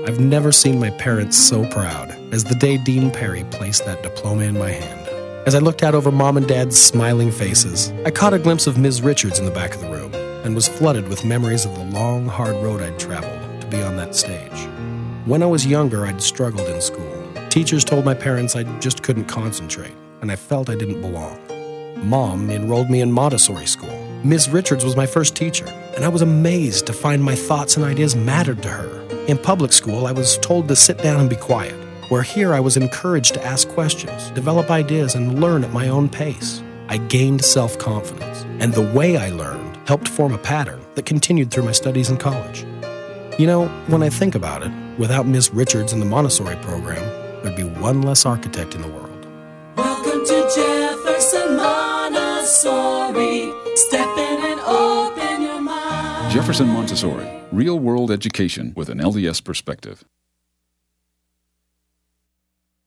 I've never seen my parents so proud as the day Dean Perry placed that diploma in my hand. As I looked out over Mom and Dad's smiling faces, I caught a glimpse of Ms. Richards in the back of the room and was flooded with memories of the long, hard road I'd traveled to be on that stage. When I was younger, I'd struggled in school. Teachers told my parents I just couldn't concentrate, and I felt I didn't belong. Mom enrolled me in Montessori school. Ms. Richards was my first teacher, and I was amazed to find my thoughts and ideas mattered to her. In public school, I was told to sit down and be quiet, where here I was encouraged to ask questions, develop ideas, and learn at my own pace. I gained self-confidence, and the way I learned helped form a pattern that continued through my studies in college. You know, when I think about it, without Ms. Richards and the Montessori program, there'd be one less architect in the world. Welcome to Jefferson Montessori. Step in and open your mind. Jefferson Montessori, real-world education with an LDS perspective.